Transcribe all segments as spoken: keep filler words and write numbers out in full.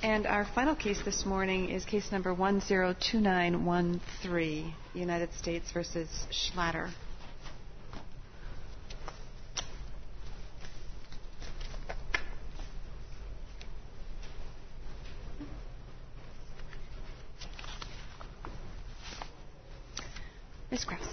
And our final case this morning is case number one zero two nine one three, United States versus Schlatter. Miz Krause.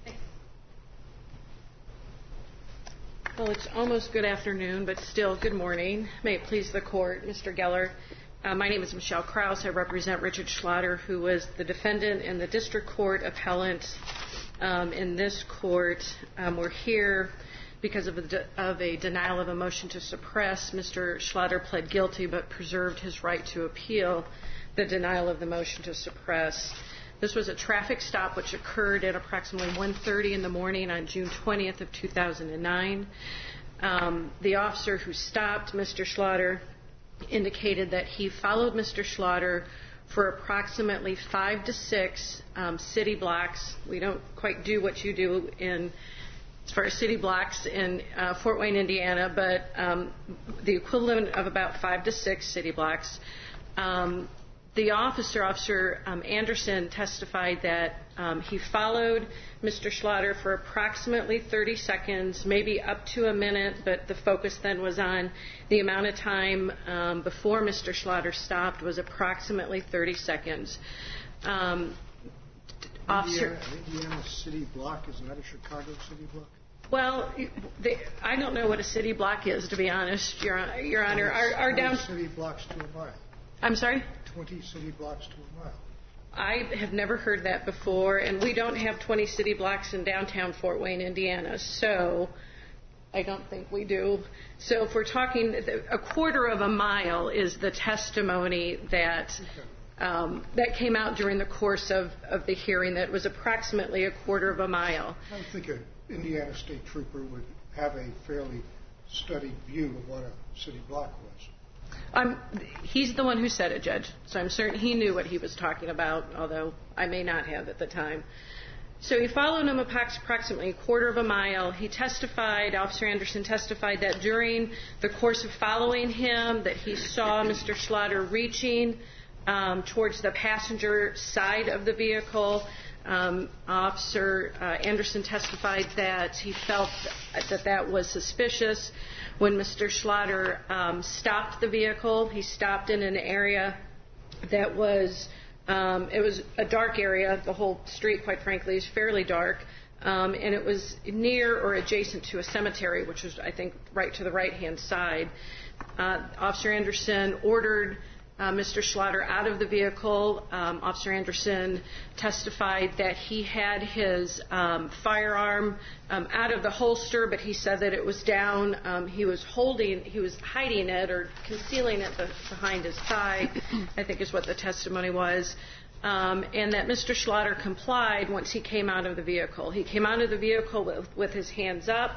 Well, it's almost good afternoon, but still good morning. May it please the Court, Mister Geller. Uh, my name is Michelle Krause. I represent Richard Schlatter, who was the defendant in the district court appellant um, in this court. Um, we're here because of a, de- of a denial of a motion to suppress. Mister Schlatter pled guilty but preserved his right to appeal the denial of the motion to suppress. This was a traffic stop which occurred at approximately one thirty in the morning on June twentieth of two thousand nine. Um, the officer who stopped Mister Schlatter indicated that he followed Mister Schlatter for approximately five to six um, city blocks. We don't quite do what you do in as far as city blocks in uh, Fort Wayne, Indiana, but um, the equivalent of about five to six city blocks. Um, The officer, Officer um, Anderson, testified that um, he followed Mister Schlatter for approximately thirty seconds, maybe up to a minute, but the focus then was on the amount of time um, before Mister Schlatter stopped was approximately thirty seconds. Um, officer, Indiana, Indiana city block, is not a Chicago city block? Well, they, I don't know what a city block is, to be honest, Your, Your Honor. Our, our down city blocks to a mile. I'm sorry? twenty city blocks to a mile. I have never heard that before, and we don't have twenty city blocks in downtown Fort Wayne, Indiana, so I don't think we do. So if we're talking, a quarter of a mile is the testimony that um, that came out during the course of, of the hearing, that was approximately a quarter of a mile. I think an Indiana state trooper would have a fairly studied view of what a city block was. Um, he's the one who said it, Judge, so I'm certain he knew what he was talking about, although I may not have at the time. So he followed him approximately a quarter of a mile. He testified, Officer Anderson testified, that during the course of following him, that he saw Mister Schlatter reaching um, towards the passenger side of the vehicle. Um, Officer uh, Anderson testified that he felt that that was suspicious. When Mister Schlatter um, stopped the vehicle, he stopped in an area that was, um, it was a dark area. The whole street, quite frankly, is fairly dark. Um, and it was near or adjacent to a cemetery, which was, I think, right to the right-hand side. Uh, Officer Anderson ordered Uh, Mister Schlatter out of the vehicle. Um, Officer Anderson testified that he had his um, firearm um, out of the holster, but he said that it was down. Um, he was holding, he was hiding it or concealing it behind his thigh, I think is what the testimony was. Um, and that Mister Schlatter complied once he came out of the vehicle. He came out of the vehicle with, with his hands up.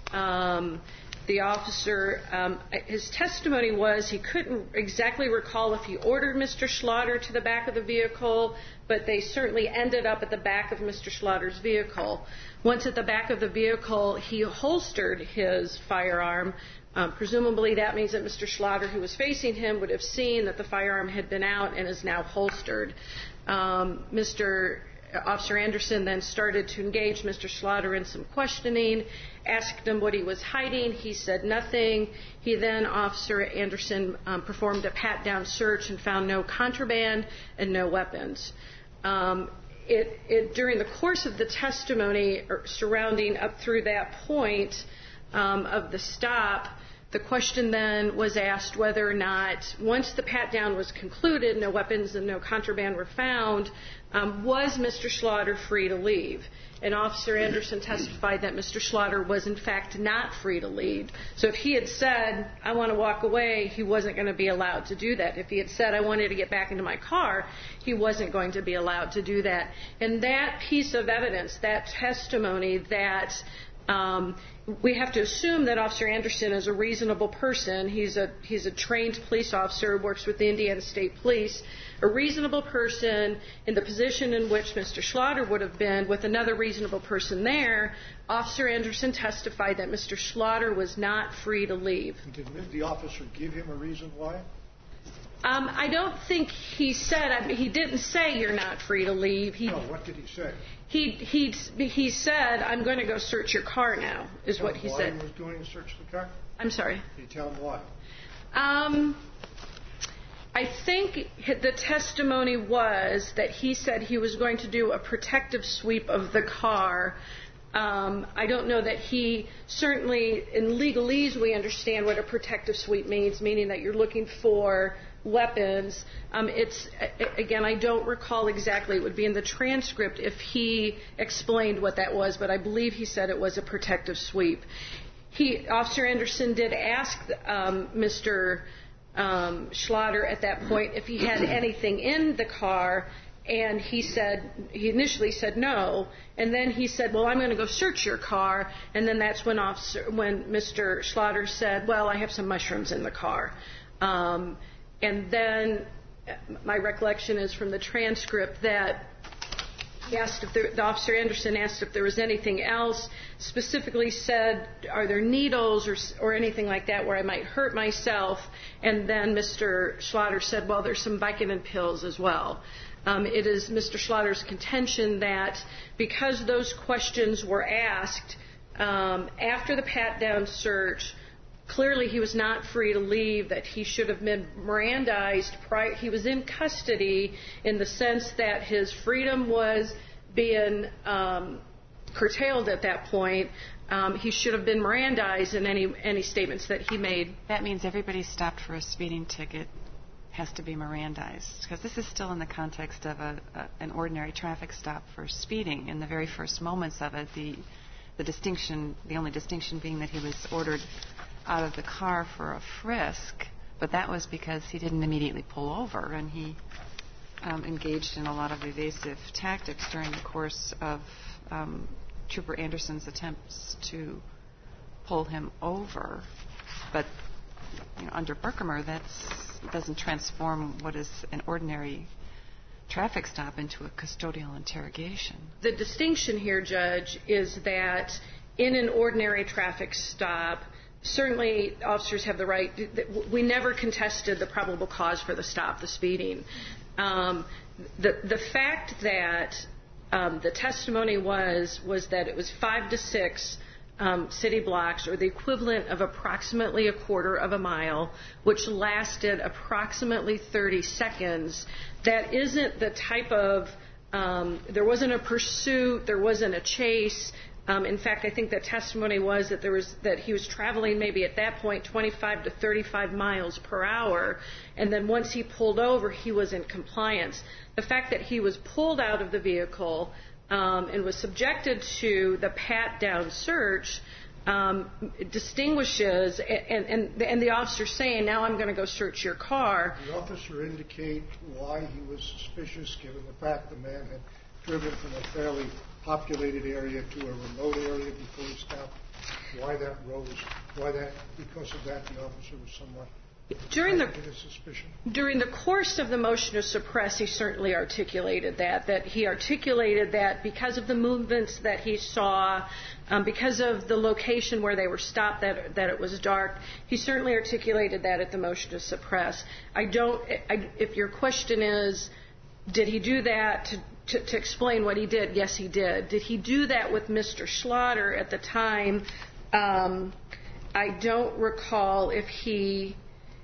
Um, The officer, um, his testimony was he couldn't exactly recall if he ordered Mister Schlatter to the back of the vehicle, but they certainly ended up at the back of Mister Schlatter's vehicle. Once at the back of the vehicle, he holstered his firearm. Um, presumably that means that Mister Schlatter, who was facing him, would have seen that the firearm had been out and is now holstered. Um, Mister Officer Anderson then started to engage Mister Schlatter in some questioning, asked him what he was hiding. He said nothing. He then, Officer Anderson, um, performed a pat-down search and found no contraband and no weapons. Um, it, it, during the course of the testimony surrounding up through that point um, of the stop, the question then was asked whether or not, once the pat-down was concluded, no weapons and no contraband were found, um, was Mister Schlatter free to leave? And Officer Anderson testified that Mister Schlatter was, in fact, not free to leave. So if he had said, I want to walk away, he wasn't going to be allowed to do that. If he had said, I wanted to get back into my car, he wasn't going to be allowed to do that. And that piece of evidence, that testimony, that Um, we have to assume that Officer Anderson is a reasonable person. He's a he's a trained police officer, works with the Indiana State Police. A reasonable person in the position in which Mister Schlatter would have been with another reasonable person there, Officer Anderson testified that Mister Schlatter was not free to leave. Did the officer give him a reason why? Um, I don't think he said, I mean, he didn't say you're not free to leave. He, no, what did he say? He, he, he said, I'm going to go search your car now, is Tell what he why said. Why he was going to search the car? I'm sorry? Did he tell him why? Um, I think the testimony was that he said he was going to do a protective sweep of the car. Um, I don't know that he, certainly in legalese we understand what a protective sweep means, meaning that you're looking for weapons. Um, it's, again, I don't recall exactly. It would be in the transcript if he explained what that was, but I believe he said it was a protective sweep. He, Officer Anderson did ask um, Mister Um, Schlatter at that point if he had anything in the car, and he said, he initially said no, and then he said, well, I'm going to go search your car, and then that's when officer, when Mister Schlatter said, well, I have some mushrooms in the car. Um, and then my recollection is from the transcript that he asked if there, the officer Anderson asked if there was anything else, specifically said, are there needles or, or anything like that where I might hurt myself? And then Mister Schlatter said, well, there's some Vicodin pills as well. Um, it is Mister Schlatter's contention that because those questions were asked um, after the pat-down search, clearly he was not free to leave, that he should have been Mirandized. Prior, he was in custody in the sense that his freedom was being um, curtailed at that point. Um, he should have been Mirandized in any any statements that he made. That means everybody stopped for a speeding ticket has to be Mirandized, because this is still in the context of a, a, an ordinary traffic stop for speeding. In the very first moments of it, the the distinction, the only distinction being that he was ordered out of the car for a frisk, but that was because he didn't immediately pull over, and he um, engaged in a lot of evasive tactics during the course of um, Trooper Anderson's attempts to pull him over. But you know, under Berkemer, that doesn't transform what is an ordinary traffic stop into a custodial interrogation. The distinction here, Judge, is that in an ordinary traffic stop, certainly officers have the right. We never contested the probable cause for the stop, the speeding. Um, the the fact that um, the testimony was was that it was five to six um, city blocks, or the equivalent of approximately a quarter of a mile, which lasted approximately thirty seconds. That isn't the type of um, there wasn't a pursuit, there wasn't a chase. Um, in fact, I think the testimony was that there was that he was traveling maybe at that point twenty-five to thirty-five miles per hour, and then once he pulled over, he was in compliance. The fact that he was pulled out of the vehicle um, and was subjected to the pat-down search um, distinguishes, and, and, and the officer saying, now I'm going to go search your car. Did the officer indicate why he was suspicious, given the fact the man had driven from a fairly populated area to a remote area before he stopped? Why that rose? Why that? Because of that, the officer was somewhat during the suspicion. During the course of the motion to suppress, he certainly articulated that. That he articulated that because of the movements that he saw, um, because of the location where they were stopped, that that it was dark. He certainly articulated that at the motion to suppress. I don't. I, if your question is, did he do that to To, to explain what he did? Yes, he did. Did he do that with Mister Schlatter at the time? Um, I don't recall if he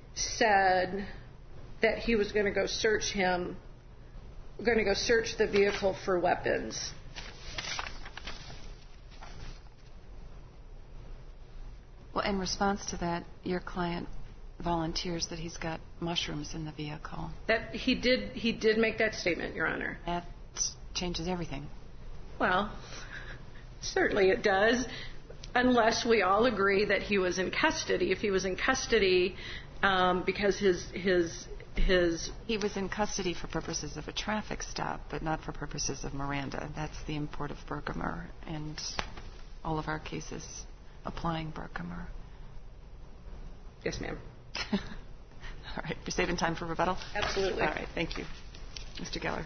said that he was going to go search him, going to go search the vehicle for weapons. Well, in response to that, your client volunteers that he's got mushrooms in the vehicle. That he did. He did make that statement, Your Honor. That changes everything. Well, certainly it does, unless we all agree that he was in custody. If he was in custody um, because his his his he was in custody for purposes of a traffic stop, but not for purposes of Miranda. That's the import of Berkemer and all of our cases applying Berkemer. Yes, ma'am. All right, you're saving time for rebuttal? Absolutely. All right, thank you. Mister Geller.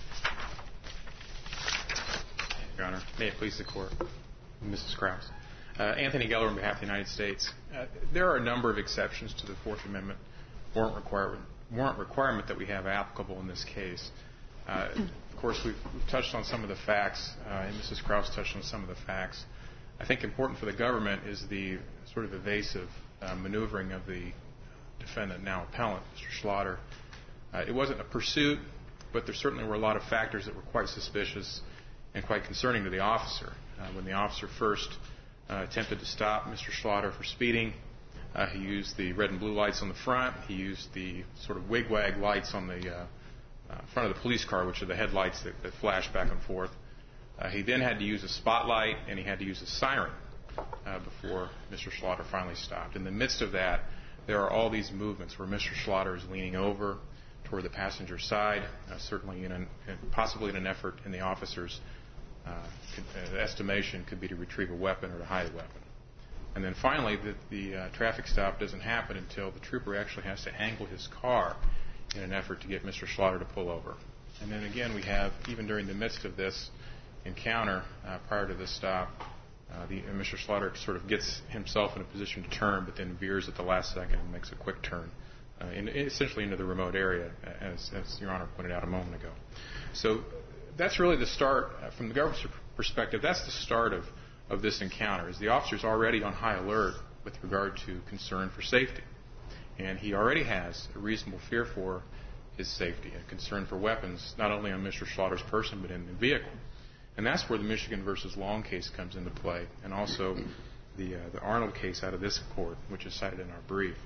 Your Honor, may it please the Court, Missus Krause. Uh, Anthony Geller on behalf of the United States. Uh, there are a number of exceptions to the Fourth Amendment warrant requirement, warrant requirement that we have applicable in this case. Uh, of course, we've, we've touched on some of the facts, uh, and Missus Krause touched on some of the facts. I think important for the government is the sort of evasive uh, maneuvering of the defendant, now appellant, Mister Schlatter. Uh, it wasn't a pursuit, but there certainly were a lot of factors that were quite suspicious and quite concerning to the officer. Uh, when the officer first uh, attempted to stop Mister Schlatter for speeding, uh, he used the red and blue lights on the front. He used the sort of wigwag lights on the uh, uh, front of the police car, which are the headlights that, that flash back and forth. Uh, he then had to use a spotlight, and he had to use a siren uh, before Mister Schlatter finally stopped. In the midst of that, there are all these movements where Mister Schlatter is leaning over toward the passenger side, uh, certainly in an, possibly in an effort in the officer's uh, could, uh, estimation could be to retrieve a weapon or to hide a weapon. And then finally, the, the uh, traffic stop doesn't happen until the trooper actually has to angle his car in an effort to get Mister Schlatter to pull over. And then again, we have, even during the midst of this encounter, uh, prior to this stop, uh, the, uh, Mister Schlatter sort of gets himself in a position to turn, but then veers at the last second and makes a quick turn, uh, in, essentially into the remote area, as, as Your Honor pointed out a moment ago. So that's really the start, uh, from the government's perspective, that's the start of, of this encounter, is the officer's already on high alert with regard to concern for safety. And he already has a reasonable fear for his safety, a concern for weapons, not only on Mister Schlatter's person, but in the vehicle. And that's where the Michigan versus Long case comes into play, and also the, uh, the Arnold case out of this court, which is cited in our brief.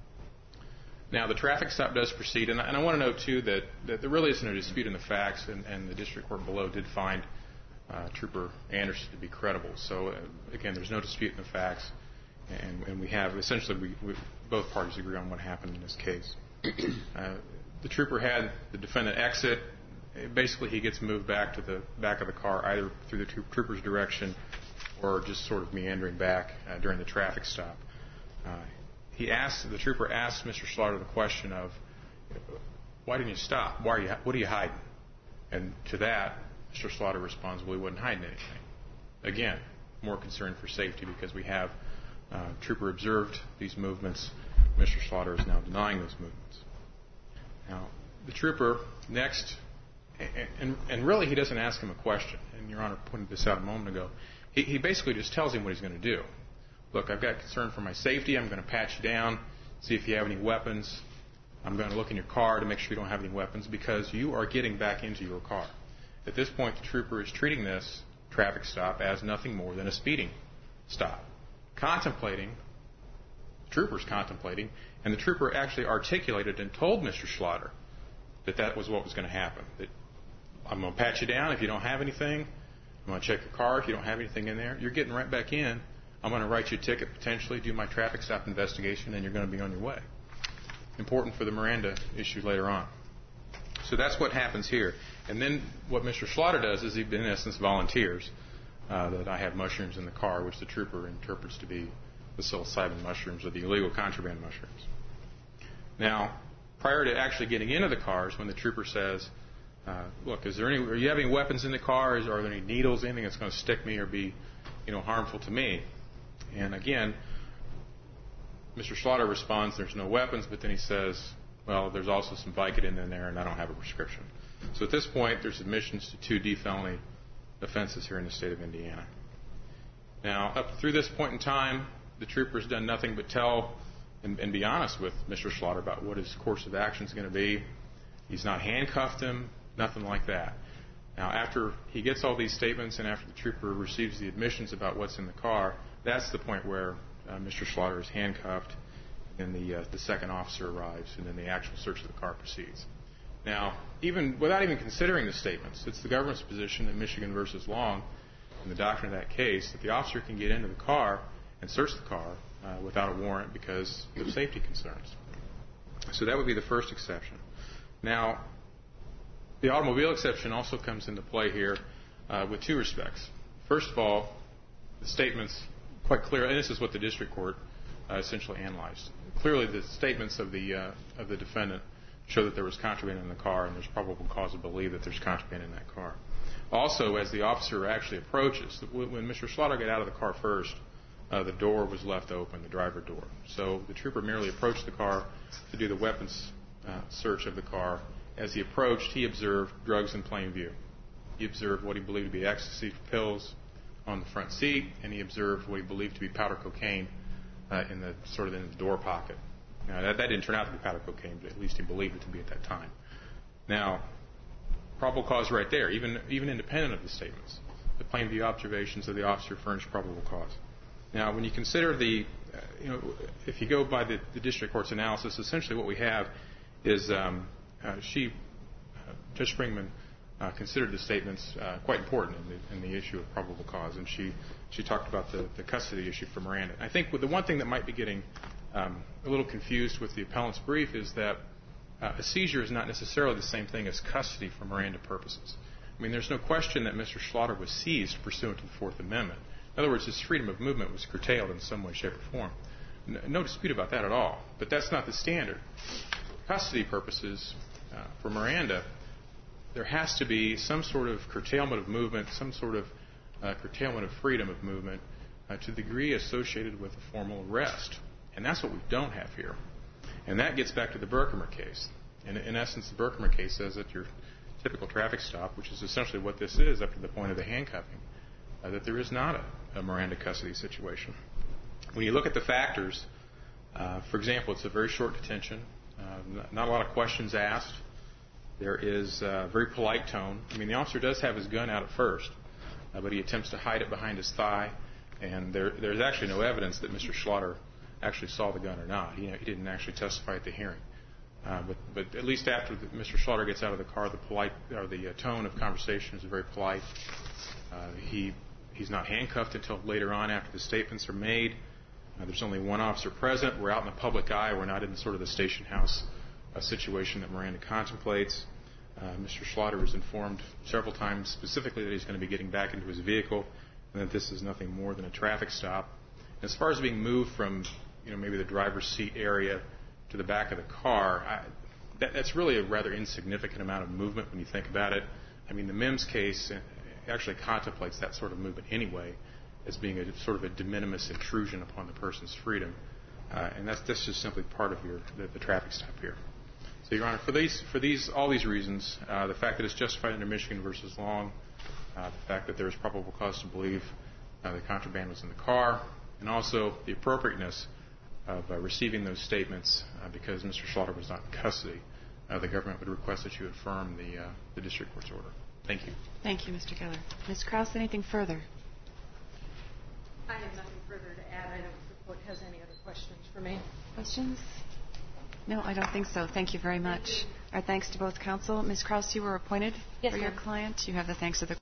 Now, the traffic stop does proceed, and I, and I want to note, too, that, that there really isn't a dispute in the facts, and, and the district court below did find uh, Trooper Anderson to be credible. So, uh, again, there's no dispute in the facts, and, and we have, essentially, we, we, both parties agree on what happened in this case. Uh, the trooper had the defendant exit. Basically, he gets moved back to the back of the car, either through the trooper's direction or just sort of meandering back uh, during the traffic stop. Uh, he asked, the trooper asked Mister Schlatter the question of, why didn't you stop? Why are you, what are you hiding? And to that, Mister Schlatter responds, well, he wasn't hiding anything. Again, more concern for safety because we have uh, trooper observed these movements. Mister Schlatter is now denying those movements. Now, the trooper next, and, and really he doesn't ask him a question, and Your Honor pointed this out a moment ago. He, he basically just tells him what he's going to do. Look, I've got concern for my safety. I'm going to pat you down, see if you have any weapons. I'm going to look in your car to make sure you don't have any weapons because you are getting back into your car. At this point, the trooper is treating this traffic stop as nothing more than a speeding stop, contemplating, the trooper's contemplating, and the trooper actually articulated and told Mister Schlatter that that was what was going to happen, that I'm going to pat you down if you don't have anything. I'm going to check your car if you don't have anything in there. You're getting right back in. I'm going to write you a ticket, potentially do my traffic stop investigation, and you're going to be on your way. Important for the Miranda issue later on. So that's what happens here. And then what Mister Schlatter does is he, in essence, volunteers uh, that I have mushrooms in the car, which the trooper interprets to be the psilocybin mushrooms or the illegal contraband mushrooms. Now, prior to actually getting into the cars, when the trooper says, uh, look, is there any, are you having weapons in the car? Is, are there any needles, anything that's going to stick me or be, you know, harmful to me? And again, Mister Schlatter responds, there's no weapons, but then he says, well, there's also some Vicodin in there, and I don't have a prescription. So at this point, there's admissions to two D felony offenses here in the state of Indiana. Now, up through this point in time, the trooper's done nothing but tell and, and be honest with Mister Schlatter about what his course of action is going to be. He's not handcuffed him, nothing like that. Now, after he gets all these statements and after the trooper receives the admissions about what's in the car, that's the point where uh, Mister Schlatter is handcuffed, and the, uh, the second officer arrives, and then the actual search of the car proceeds. Now, even without even considering the statements, it's the government's position that Michigan versus Long, in the doctrine of that case, that the officer can get into the car and search the car uh, without a warrant because of safety concerns. So that would be the first exception. Now, the automobile exception also comes into play here uh, with two respects. First of all, the statements quite clear, and this is what the district court uh, essentially analyzed. Clearly, the statements of the uh, of the defendant show that there was contraband in the car, and there's probable cause to believe that there's contraband in that car. Also, as the officer actually approaches, when Mister Schlatter got out of the car first, uh, the door was left open, the driver door. So the trooper merely approached the car to do the weapons uh, search of the car. As he approached, he observed drugs in plain view. He observed what he believed to be ecstasy pills on the front seat, and he observed what he believed to be powder cocaine uh, in the sort of in the door pocket. Now, that, that didn't turn out to be powder cocaine, but at least he believed it to be at that time. Now, probable cause right there, even even independent of the statements. The plain view observations of the officer furnished probable cause. Now, when you consider the, uh, you know, if you go by the, the district court's analysis, essentially what we have is um, uh, she, uh, Judge Springman, uh, considered the statements uh, quite important in the, in the issue of probable cause, and she she talked about the, the custody issue for Miranda. I think the one thing that might be getting um, a little confused with the appellant's brief is that uh, a seizure is not necessarily the same thing as custody for Miranda purposes. I mean, there's no question that Mister Slaughter was seized pursuant to the Fourth Amendment. In other words, his freedom of movement was curtailed in some way, shape, or form. No dispute about that at all. But that's not the standard. Custody purposes uh, for Miranda, there has to be some sort of curtailment of movement, some sort of uh, curtailment of freedom of movement uh, to the degree associated with a formal arrest. And that's what we don't have here. And that gets back to the Berkemer case. In, in essence, the Berkemer case says that your typical traffic stop, which is essentially what this is up to the point of the handcuffing, uh, that there is not a, a Miranda custody situation. When you look at the factors, uh, for example, it's a very short detention, uh, not, not a lot of questions asked. There is a very polite tone. I mean, the officer does have his gun out at first, uh, but he attempts to hide it behind his thigh, and there, there's actually no evidence that Mister Slaughter actually saw the gun or not. He, he didn't actually testify at the hearing. Uh, but, but at least after the, Mister Slaughter gets out of the car, the polite or the uh, tone of conversation is very polite. Uh, he he's not handcuffed until later on after the statements are made. Uh, there's only one officer present. We're out in the public eye. We're not in sort of the station house uh, situation that Miranda contemplates. Uh, Mister Slaughter is informed several times specifically that he's going to be getting back into his vehicle and that this is nothing more than a traffic stop. And as far as being moved from, you know, maybe the driver's seat area to the back of the car, I, that, that's really a rather insignificant amount of movement when you think about it. I mean, the Mims case actually contemplates that sort of movement anyway as being a sort of a de minimis intrusion upon the person's freedom. Uh, and that's, that's just simply part of your, the, the traffic stop here. So, Your Honor, for these, for these, all these reasons, uh, the fact that it's justified under Michigan versus Long, uh, the fact that there is probable cause to believe uh, the contraband was in the car, and also the appropriateness of uh, receiving those statements uh, because Mister Slaughter was not in custody, uh, the government would request that you affirm the, uh, the district court's order. Thank you. Thank you, Mister Geller. Miz Krause, anything further? I have nothing further to add. I don't think the court has any other questions for me. Questions? No, I don't think so. Thank you very much. Our thanks to both counsel. Miz Krause, you were appointed yes, for your ma'am. client. You have the thanks of the